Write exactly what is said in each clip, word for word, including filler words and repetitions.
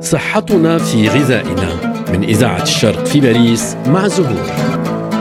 صحتنا في غذائنا من إذاعة الشرق في باريس مع زهور.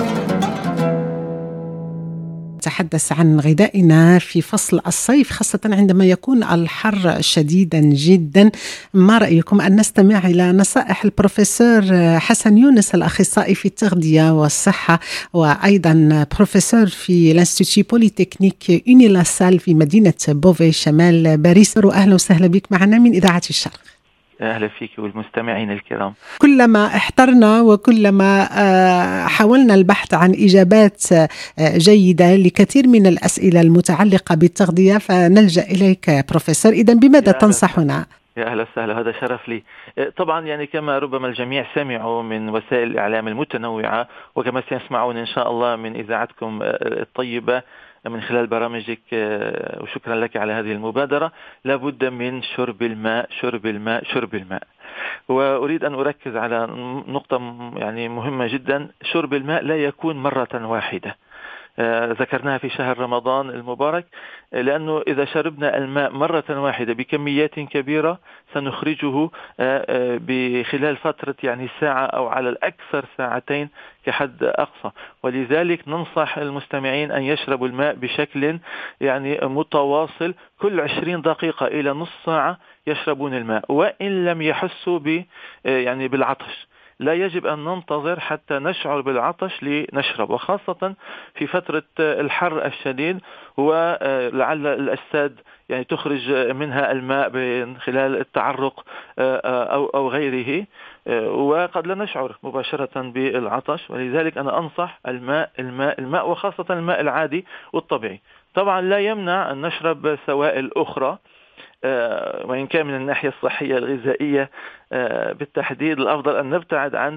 نتحدث عن غذائنا في فصل الصيف، خاصة عندما يكون الحر شديدا جدا. ما رأيكم أن نستمع إلى نصائح البروفيسور حسن يونس، الأخصائي في التغذية والصحة، وأيضا بروفيسور في الانستيتيو بوليتكنيك يونيلاسال في مدينة بوفي شمال باريس. أهلا وسهلا بك معنا من إذاعة الشرق. أهلا فيك والمستمعين الكرام. كلما احترنا وكلما حاولنا البحث عن إجابات جيدة لكثير من الأسئلة المتعلقة بالتغذية فنلجأ إليك بروفيسور. إذن بماذا تنصحنا؟ يا أهلا وسهلا، هذا شرف لي. طبعا يعني كما ربما الجميع سمعوا من وسائل الإعلام المتنوعة، وكما سيسمعون إن شاء الله من إذاعتكم الطيبة من خلال برامجك، وشكرا لك على هذه المبادرة، لابد من شرب الماء شرب الماء شرب الماء. وأريد أن أركز على نقطة يعني مهمة جدا. شرب الماء لا يكون مرة واحدة، ذكرناها في شهر رمضان المبارك، لأنه إذا شربنا الماء مرة واحدة بكميات كبيرة سنخرجه بخلال فترة يعني ساعة أو على الأكثر ساعتين كحد أقصى. ولذلك ننصح المستمعين أن يشربوا الماء بشكل يعني متواصل، كل عشرين دقيقة إلى نص ساعة يشربون الماء، وإن لم يحسوا ب يعني بالعطش. لا يجب أن ننتظر حتى نشعر بالعطش لنشرب، وخاصة في فترة الحر الشديد، ولعل الأجساد يعني تخرج منها الماء من خلال التعرق أو أو غيره، وقد لا نشعر مباشرة بالعطش. ولذلك أنا أنصح الماء الماء الماء وخاصة الماء العادي والطبيعي. طبعا لا يمنع أن نشرب سوائل أخرى، وإن كان من الناحية الصحية الغذائية بالتحديد الأفضل أن نبتعد عن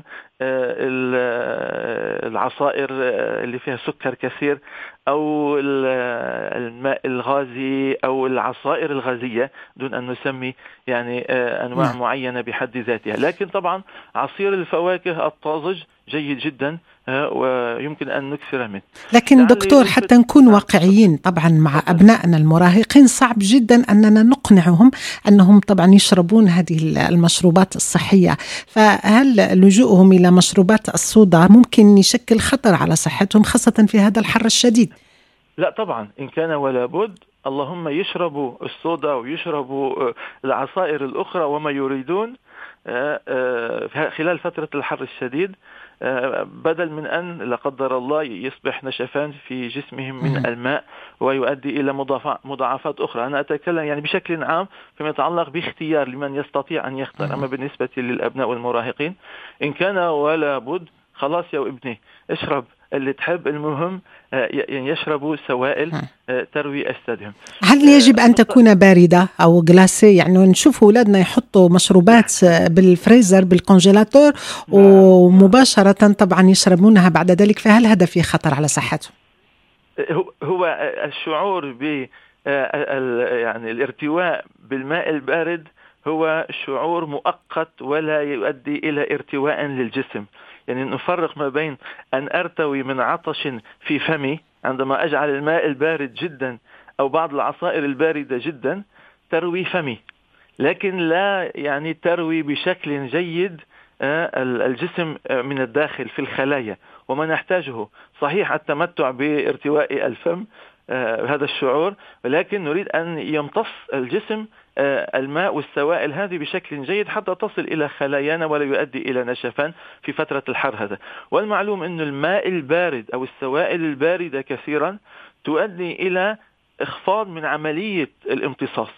العصائر اللي فيها سكر كثير، أو الماء الغازي أو العصائر الغازية، دون أن نسمي يعني أنواع معينة بحد ذاتها. لكن طبعا عصير الفواكه الطازج جيد جدا ويمكن أن نكثر منه. لكن دكتور، حتى نكون واقعيين طبعا مع أبنائنا المراهقين، صعب جدا أننا نقنعهم أنهم طبعا يشربون هذه المشروبات الصحية، فهل لجوءهم إلى مشروبات الصودا ممكن يشكل خطر على صحتهم خاصة في هذا الحر الشديد؟ لا طبعا، إن كان ولا بد اللهم يشربوا الصودا ويشربوا العصائر الأخرى وما يريدون خلال فترة الحر الشديد، بدل من أن لا قدر الله يصبح نشفان في جسمهم من الماء ويؤدي إلى مضاعفات أخرى. أنا أتكلم يعني بشكل عام فيما يتعلق باختيار لمن يستطيع أن يختار. أما بالنسبة للأبناء والمراهقين إن كان ولا بد خلاص يا ابني اشرب اللي تحب، المهم يشربوا سوائل تروي أجسادهم. هل يجب أن تكون باردة أو غلاسي؟ يعني نشوف أولادنا يحطوا مشروبات بالفريزر بالكونجيلاتور ومباشرة طبعا يشربونها بعد ذلك، فهل هذا فيه خطر على صحتهم؟ هو الشعور ب يعني الارتواء بالماء البارد هو شعور مؤقت ولا يؤدي إلى ارتواء للجسم. يعني نفرق ما بين أن أرتوي من عطش في فمي عندما أجعل الماء البارد جدا أو بعض العصائر الباردة جدا تروي فمي، لكن لا يعني تروي بشكل جيد الجسم من الداخل في الخلايا، وما نحتاجه صحيح التمتع بارتواء الفم هذا الشعور، ولكن نريد أن يمتص الجسم الماء والسوائل هذه بشكل جيد حتى تصل إلى خلايانا ولا يؤدي إلى نشفان في فترة الحر هذا. والمعلوم أن الماء البارد أو السوائل الباردة كثيرا تؤدي إلى إخفاض من عملية الامتصاص،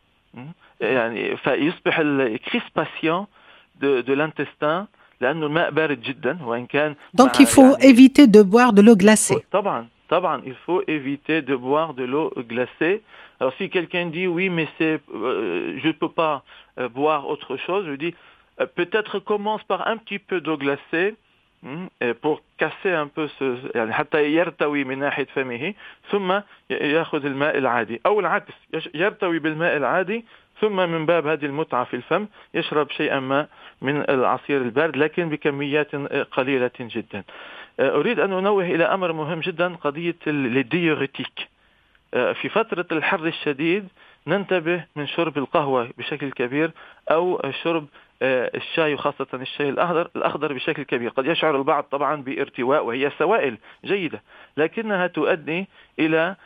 يعني فيصبح الكريسباسيون de, de l'intestin لأنه الماء بارد جدا. وإن كان donc il faut يعني éviter de boire de l'eau glacée. طبعا طبعا il faut éviter de boire de l'eau glacée. Alors si quelqu'un dit oui mais c'est euh, je peux pas euh, boire autre chose, je dis euh, peut-être commence par un petit peu d'eau glacée pour casser un peu ce يعني حتى يرتوي من ناحية فمه، ثم يأخذ الماء العادي، أو العكس يرتوي بالماء العادي ثم من باب هذه المتعة في الفم يشرب شيئا ما من العصير البارد لكن بكميات قليلة جدا. أريد أن أنوه إلى أمر مهم جدا، قضية الديوريتيك. في فترة الحر الشديد ننتبه من شرب القهوة بشكل كبير أو شرب الشاي، وخاصة الشاي الأخضر الأخضر بشكل كبير. قد يشعر البعض طبعا بارتواء، وهي سوائل جيدة، لكنها تؤدي إلى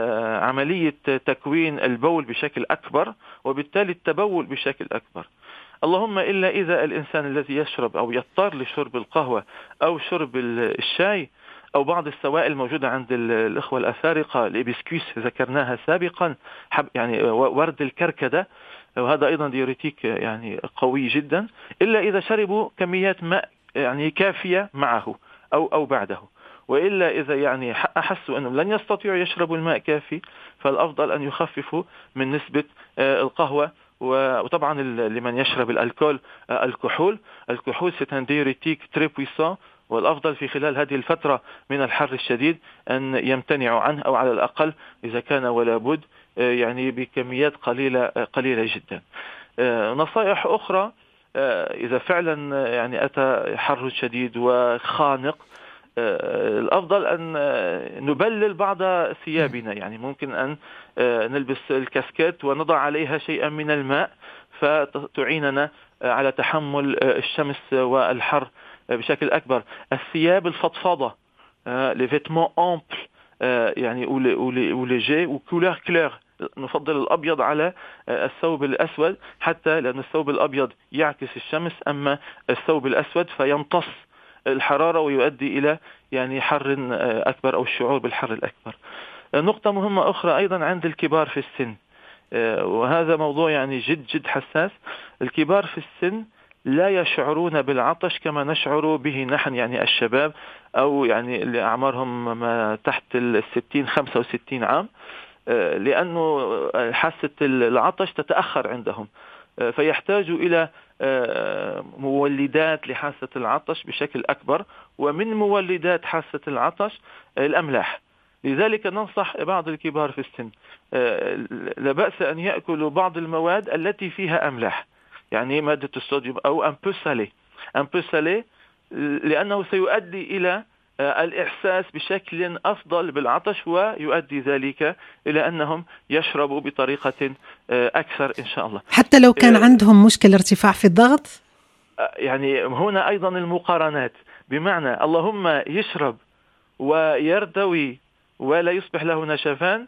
عملية تكوين البول بشكل أكبر، وبالتالي التبول بشكل أكبر. اللهم إلا إذا الإنسان الذي يشرب أو يضطر لشرب القهوة أو شرب الشاي أو بعض السوائل الموجودة عند الإخوة الأفارقة، الإبسكويس ذكرناها سابقا، يعني ورد الكركدة، وهذا أيضا ديوريتيك يعني قوي جدا، إلا إذا شربوا كميات ماء يعني كافية معه أو أو بعده. وإلا إذا يعني أحسوا أنهم لن يستطيعوا يشربوا الماء كافي، فالأفضل أن يخففوا من نسبة القهوة. وطبعا لمن يشرب الألكول الكحول الكحول c'est un diurétique très puissant، والأفضل في خلال هذه الفترة من الحر الشديد أن يمتنعوا عنه، أو على الأقل إذا كان ولا بد يعني بكميات قليلة قليلة جدا. نصائح أخرى، إذا فعلا يعني أتى حر شديد وخانق، الأفضل أن نبلل بعض ثيابنا، يعني ممكن أن نلبس الكاسكيت ونضع عليها شيئا من الماء فتعيننا على تحمل الشمس والحر بشكل أكبر. الثياب الفضفاضة، les vêtements amples يعني ou léger ou couleur claire، نفضل الأبيض على الثوب الأسود، حتى لأن الثوب الأبيض يعكس الشمس، أما الثوب الأسود فيمتص الحرارة ويؤدي إلى يعني حر أكبر أو الشعور بالحر الأكبر. نقطة مهمة أخرى أيضا عند الكبار في السن، وهذا موضوع يعني جد جد حساس. الكبار في السن لا يشعرون بالعطش كما نشعر به نحن، يعني الشباب أو يعني اللي أعمارهم ما تحت الستين خمسة وستين عام، لأنه حاسة العطش تتأخر عندهم، فيحتاجوا إلى مولدات لحاسة العطش بشكل أكبر، ومن مولدات حاسة العطش الأملاح. لذلك ننصح بعض الكبار في السن لا بأس أن يأكلوا بعض المواد التي فيها أملاح، يعني مادة الصوديوم أو un peu salé un peu salé لأنه سيؤدي إلى الإحساس بشكل أفضل بالعطش، ويؤدي ذلك إلى أنهم يشربوا بطريقة أكثر إن شاء الله، حتى لو كان عندهم مشكلة ارتفاع في الضغط. يعني هنا أيضا المقارنات، بمعنى اللهم يشرب ويرتوي ولا يصبح له نشفان،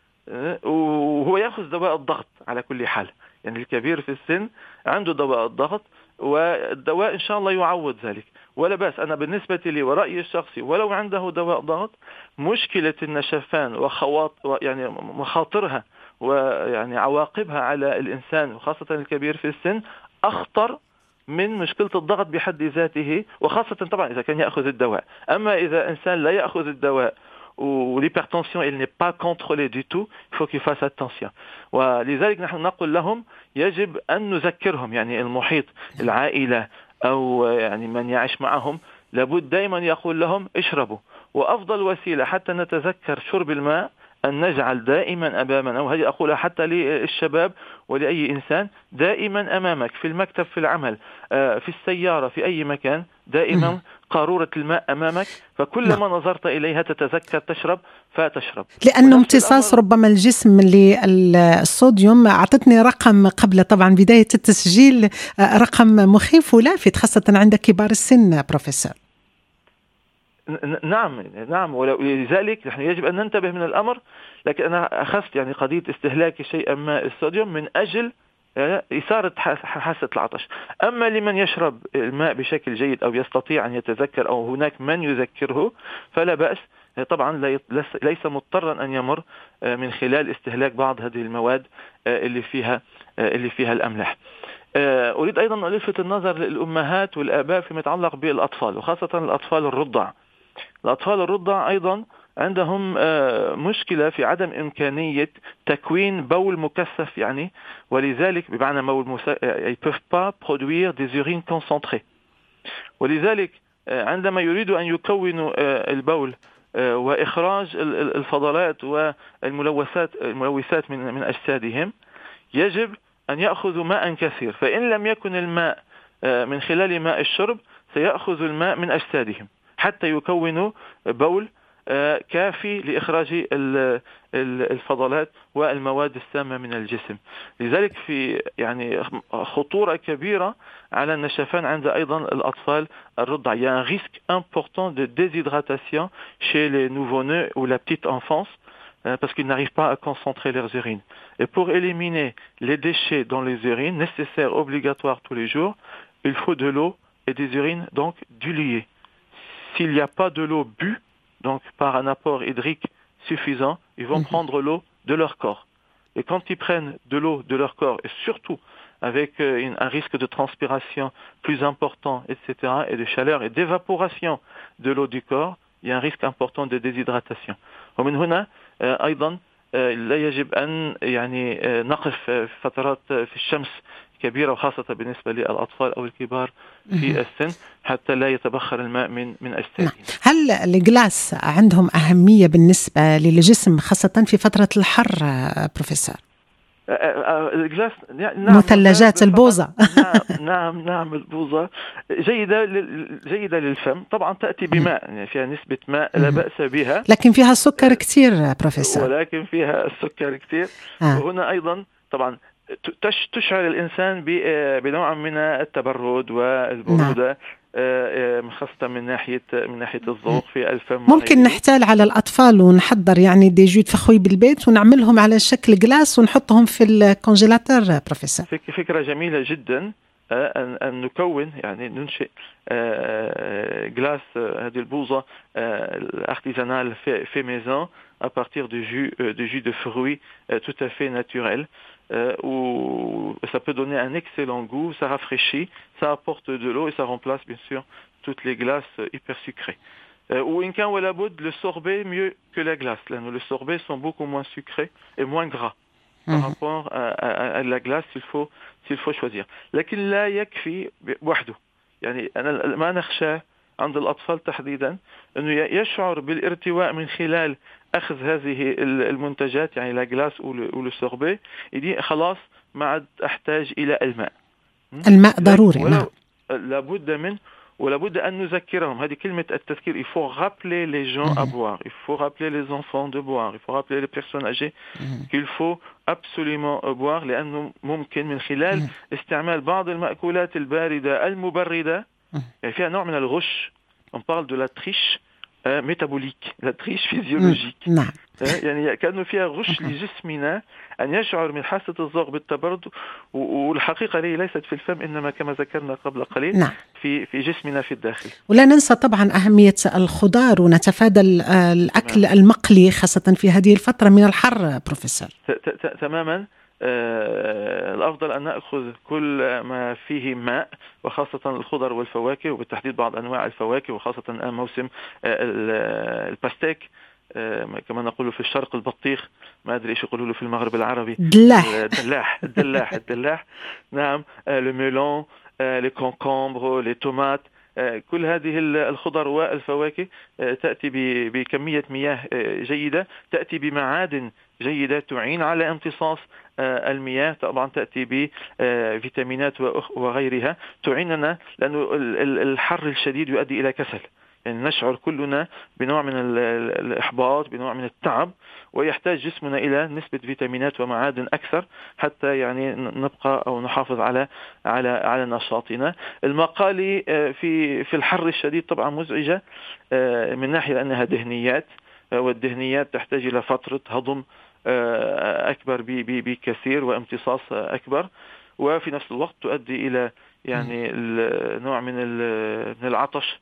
وهو يأخذ دواء الضغط على كل حال. يعني الكبير في السن عنده دواء الضغط، والدواء إن شاء الله يعوض ذلك ولا بأس. أنا بالنسبة لي ورأيي الشخصي، ولو عنده دواء ضغط، مشكلة النشفان وخواطر يعني مخاطرها ويعني عواقبها على الإنسان وخاصة الكبير في السن أخطر من مشكلة الضغط بحد ذاته، وخاصة طبعا إذا كان يأخذ الدواء. أما إذا إنسان لا يأخذ الدواء والhypertension elle n'est pas contrôlée du tout, il faut qu'il fasse attention. ولذلك نحن نقول لهم يجب أن نذكرهم، يعني المحيط العائلة أو يعني من يعيش معهم لابد دائما يقول لهم اشربوا. وأفضل وسيلة حتى نتذكر شرب الماء أن نجعل دائما أمامنا، وهذه أقولها حتى للشباب ولأي إنسان، دائما أمامك في المكتب، في العمل، في السيارة، في أي مكان، دائما قارورة الماء أمامك، فكلما نظرت إليها تتذكر تشرب فتشرب. لأنه امتصاص ربما الجسم للصوديوم، أعطتني رقم قبل طبعا بداية التسجيل، رقم مخيف ولافت خاصة عند كبار السن بروفيسور. نعم نعم ولذلك نحن يجب أن ننتبه من الأمر. لكن أنا أخذت يعني قضية استهلاك شيئا ما الصوديوم من أجل إثارة حاسة العطش. أما لمن يشرب الماء بشكل جيد أو يستطيع أن يتذكر أو هناك من يذكره فلا بأس، طبعا ليس مضطرا أن يمر من خلال استهلاك بعض هذه المواد اللي فيها اللي فيها الأملاح. أريد أيضا أن ألفت النظر للأمهات والآباء فيما يتعلق بالأطفال، وخاصة الأطفال الرضع. الأطفال الرضع أيضا عندهم مشكلة في عدم إمكانية تكوين بول مكثف، يعني ولذلك بمعنى بول مسا... ils peuvent pas produire des urines concentrées. ولذلك عندما يريدوا أن يكونوا البول وإخراج الفضلات والملوثات الملوثات من من أجسادهم، يجب أن يأخذوا ماء كثير. فإن لم يكن الماء من خلال ماء الشرب، سيأخذ الماء من أجسادهم حتى يكونوا بول كافي لإخراج الفضلات والمواد السامة من الجسم. لذلك في يعني خطورة كبيرة على النشفان عند أيضا الأطفال الرضع. Il y a un risque important de déshydratation chez les nouveau-nés ou la petite enfance parce qu'ils n'arrivent pas à concentrer leurs urines. Et pour éliminer les déchets dans les urines nécessaires, obligatoires tous les jours, il faut de l'eau et des urines donc diluées. S'il n'y a pas de l'eau bue, donc par un apport hydrique suffisant, ils vont mmh. prendre l'eau de leur corps. Et quand ils prennent de l'eau de leur corps, et surtout avec une, un risque de transpiration plus important, et cetera, et de chaleur et d'évaporation de l'eau du corps, il y a un risque important de déshydratation. ومن هنا أيضا لا يجب أن يعني نقف فترات في الشمس كبيرة وخاصة بالنسبة للأطفال أو الكبار في السن حتى لا يتبخر الماء من من أجسادهم. هل الجلاس عندهم أهمية بالنسبة للجسم خاصة في فترة الحر بروفيسور؟ الجلاس نعم مثلجات البوظة. نعم نعم نعم البوظة جيدة جيدة للفم طبعا تأتي بماء يعني فيها نسبة ماء لا بأس بها لكن فيها سكر كتير بروفيسور. ولكن فيها السكر كتير آه. وهنا أيضا طبعا تشعر الإنسان بنوع من التبرد والبرودة خاصة من ناحية من ناحية الذوق في الفم. ممكن نحتال على الأطفال ونحضر يعني دي جو فخوي بالبيت ونعملهم على شكل جلاس ونحطهم في الكونجيلاتور بروفيسور. فكرة جميلة جدا أن أن نكون يعني ننشئ جلاس هذه البوظة artisanale fait fait maison à partir de jus de jus de fruits tout à fait naturel. Euh, où ça peut donner un excellent goût, ça rafraîchit, ça apporte de l'eau et ça remplace bien sûr toutes les glaces hyper sucrées. Euh, ou in kan wala boud, le sorbet mieux que la glace. Là, les sorbets sont beaucoup moins sucrés et moins gras par mmh. rapport à, à, à la glace s'il faut s'il faut choisir. لكن لا يكفي وحده. يعني أنا ما نخشى عند الأطفال تحديدا إنه يشعر بالارتواء من خلال أخذ هذه المنتجات يعني لا جلاس أو السوربي يدي خلاص ما عاد أحتاج إلى الماء. الماء ضروري. نعم. لابد من ولابد أن نذكرهم هذه كلمة التذكير. Il faut rappeler les gens à boire. Il faut rappeler les enfants de boire. Il faut rappeler les personnes âgées qu'il faut absolument boire لأنه ممكن من خلال استعمال بعض المأكولات الباردة المبردة يعني فيها نوع من الغش. On parle de la triche métabolique, la triche physiologique. نعم. يعني كأنه فيها غش لجسمنا أن يشعر من حاسة الذوق بالتبرد والحقيقة هي ليست في الفم إنما كما ذكرنا قبل قليل نعم. في في جسمنا في الداخل. ولا ننسى طبعا أهمية الخضار ونتفادى الأكل تمام. المقلي خاصة في هذه الفترة من الحر بروفيسور. تماما. آه الأفضل أن نأخذ كل ما فيه ماء وخاصة الخضر والفواكه وبالتحديد بعض أنواع الفواكه وخاصة موسم آه الباستيك آه كما نقول في الشرق البطيخ ما أدري إيش يقولوا له في المغرب العربي دلاح الدلاح الدلاح الدلاح نعم آه الميلون آه الكونكومبر التومات آه كل هذه الخضر والفواكه آه تأتي بكمية مياه آه جيدة تأتي بمعادن جيدة تعين على امتصاص المياه طبعا تأتي بفيتامينات وغيرها تعيننا لأنه الحر الشديد يؤدي إلى كسل يعني نشعر كلنا بنوع من الإحباط بنوع من التعب ويحتاج جسمنا إلى نسبة فيتامينات ومعادن أكثر حتى يعني نبقى أو نحافظ على على على نشاطنا. المقالي في في الحر الشديد طبعا مزعجة من ناحية أنها دهنيات والدهنيات تحتاج إلى فترة هضم أكبر بكثير وامتصاص أكبر وفي نفس الوقت تؤدي إلى يعني نوع من العطش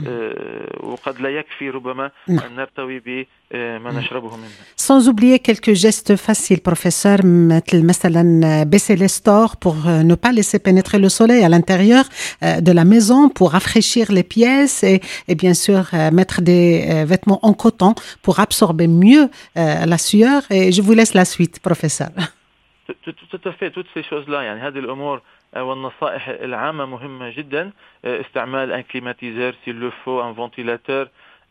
وقد لا يكفي ربما أن نرتوي بما نشربه منه. Sans oublier quelques gestes faciles, professeur, مثل مثلا baisser les stores pour ne pas laisser pénétrer le soleil à l'intérieur de la maison, pour rafraîchir les pièces et, et bien sûr mettre des vêtements en coton pour absorber mieux la sueur. Et je vous laisse la suite, professeur. Tout à fait, toutes ces choses-là, يعني هذه الأمور والنصائح العامة مهمة جدا. استعمال un climatiseur s'il le faut, un ventilateur.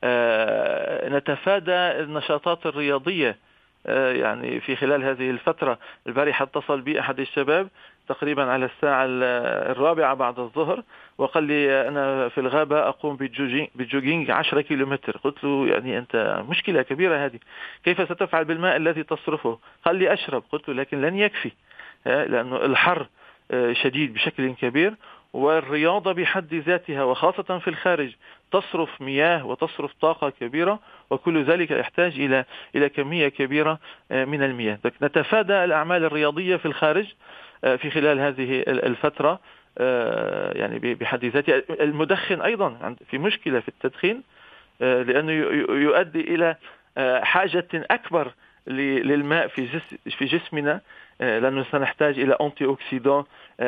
نتفادى النشاطات الرياضية يعني في خلال هذه الفترة. البارحة اتصل بي أحد الشباب تقريبا على الساعة الرابعة بعد الظهر، وقال لي أنا في الغابة أقوم بالجوجينج عشرة كيلومتر. قلت له يعني أنت مشكلة كبيرة هذه، كيف ستفعل بالماء الذي تصرفه؟ قال لي أشرب. قلت له لكن لن يكفي، لأنه الحر شديد بشكل كبير، والرياضة بحد ذاتها وخاصة في الخارج تصرف مياه وتصرف طاقة كبيرة، وكل ذلك يحتاج إلى إلى كمية كبيرة من المياه. نتفادى الأعمال الرياضية في الخارج في خلال هذه الفترة يعني بحد ذاتها. المدخن أيضا في مشكلة في التدخين، لأنه يؤدي إلى حاجة أكبر للماء في في جسمنا، لأنه سنحتاج إلى أنتي أوكسيدون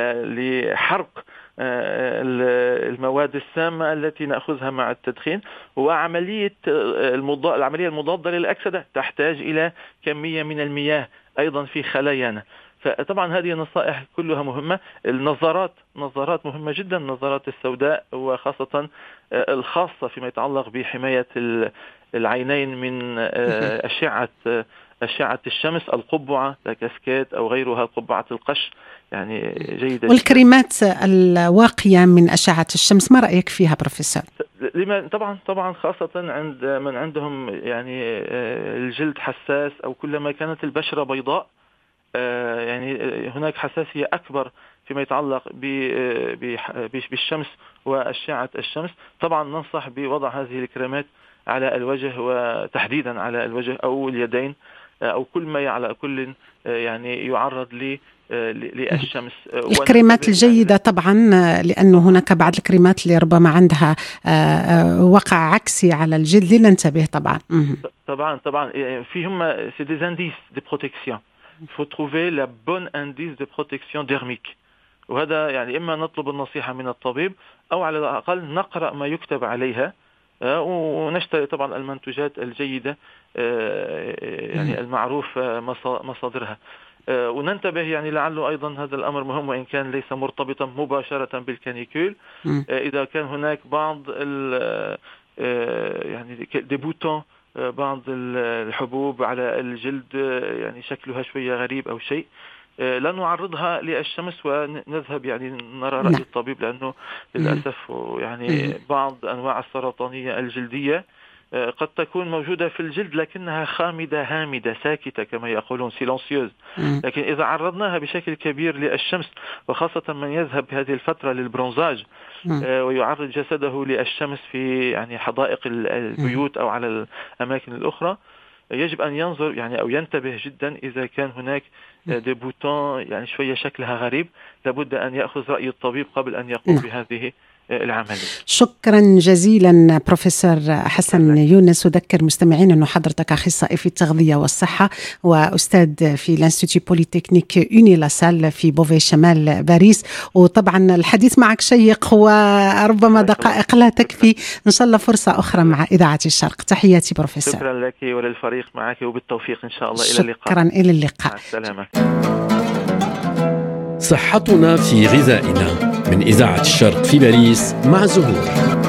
لحرق المواد السامة التي نأخذها مع التدخين. وعملية العملية المضادة للأكسدة تحتاج إلى كمية من المياه أيضا في خلايانا. فطبعا هذه النصائح كلها مهمة. النظارات نظارات مهمة جدا، النظارات السوداء وخاصة الخاصة فيما يتعلق بحماية العينين من أشعة أشعة الشمس، القبعة كاسكيت أو غيرها، قبعة القش يعني جيدة. والكريمات الواقية من أشعة الشمس ما رأيك فيها بروفيسور؟ لما طبعا طبعا خاصة عند من عندهم يعني الجلد حساس، أو كلما كانت البشرة بيضاء يعني هناك حساسية أكبر فيما يتعلق بالشمس وأشعة الشمس. طبعا ننصح بوضع هذه الكريمات على الوجه، وتحديدا على الوجه أو اليدين أو كل ما على كل يعني يعرض لي للشمس. الكريمات الجيدة طبعا، لأنه هناك بعض الكريمات اللي ربما عندها وقع عكسي على الجلد لننتبه طبعا. طبعا طبعا فيهم c'est des indices de protection. Il faut trouver la bonne indice de protection dermique. وهذا يعني إما نطلب النصيحة من الطبيب، أو على الأقل نقرأ ما يكتب عليها، ونشتري طبعا المنتوجات الجيدة يعني المعروف مصادرها. وننتبه يعني لعله أيضا هذا الأمر مهم، وإن كان ليس مرتبطا مباشرة بالكانيكول. إذا كان هناك بعض يعني دي بوتون، بعض الحبوب على الجلد يعني شكلها شوية غريب أو شيء، لا نعرضها للشمس ونذهب يعني نرى رأي الطبيب، لأنه للأسف يعني بعض أنواع السرطانية الجلدية قد تكون موجودة في الجلد لكنها خامدة هامدة ساكتة كما يقولون سيلانسيوز. لكن إذا عرضناها بشكل كبير للشمس، وخاصة من يذهب بهذه الفترة للبرونزاج ويعرض جسده للشمس في يعني حدائق البيوت أو على الأماكن الأخرى، يجب أن ينظر يعني أو ينتبه جدا. إذا كان هناك دي بوتون يعني شوية شكلها غريب، لابد أن يأخذ رأي الطبيب قبل أن يقوم بهذه العملية. شكرا جزيلا بروفيسور حسن يونس. أذكر مستمعين أنه حضرتك أخصائي في التغذية والصحة وأستاذ في الانستيتيو بوليتكنيك يوني لاسال في بوفي شمال باريس. وطبعا الحديث معك شيق وربما دقائق لا تكفي، إن شاء الله فرصة أخرى مع إذاعة الشرق. تحياتي بروفيسور. شكرا لك وللفريق معك، وبالتوفيق إن شاء الله. إلى اللقاء. شكرا، إلى اللقاء. مع السلامة. صحتنا في غذائنا من إذاعة الشرق في باريس مع زهور.